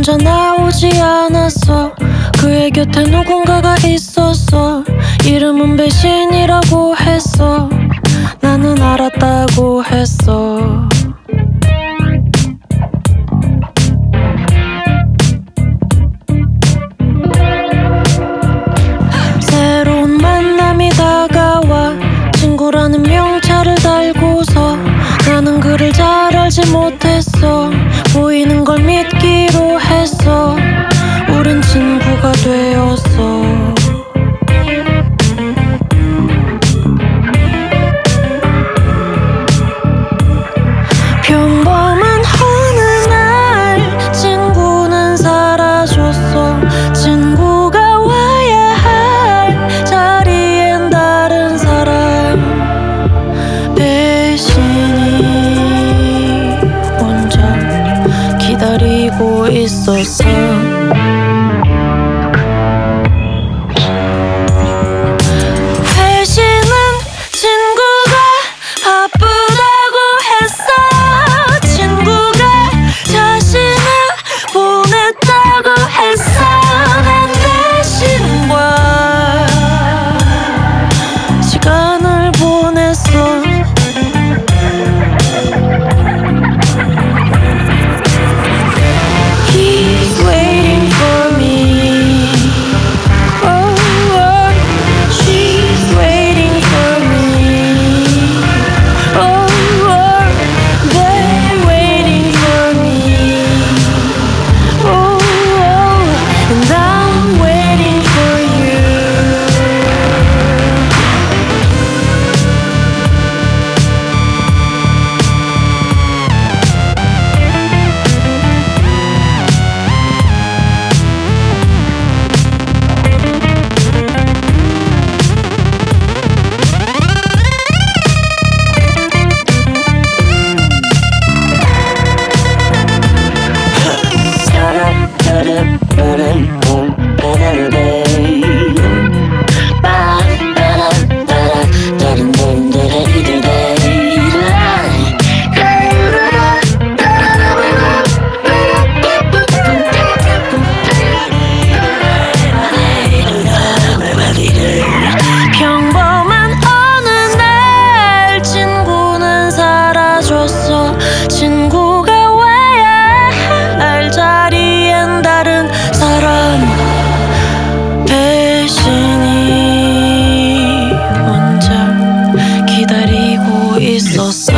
혼자 나오지 않았어. 그의 곁에 누군가가 있었어. 이름은 배신이라고 했어. 나는 알았다고 했어. 새로운 만남이 다가와 친구라는 명찰을 달고서 나는 그를 잘 알지 못했어. 보이는 걸 믿기로 했어. 우린 친구가 되었어. 평범한 어느 날 친구는 사라졌어. 친구가 와야 할 자리엔 다른 사람. 배신이 혼자 기다리고 있었어. 평범한 어느 날 친구는 사라졌어. 친구가 와야 할 자리엔 다른 사람. 배신이 혼자 기다리고 있었어.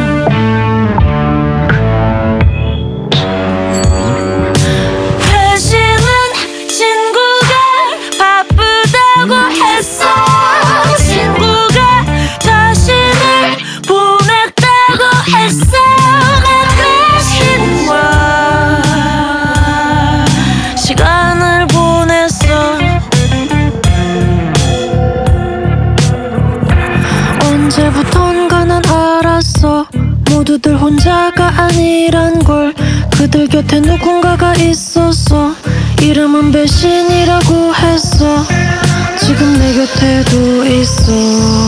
시간을 보냈어. 언제부턴가 난 알았어. 모두들 혼자가 아니란 걸. 그들 곁에 누군가가 있었어. 이름은 배신이라고 했어. 지금 내 곁에도 있어.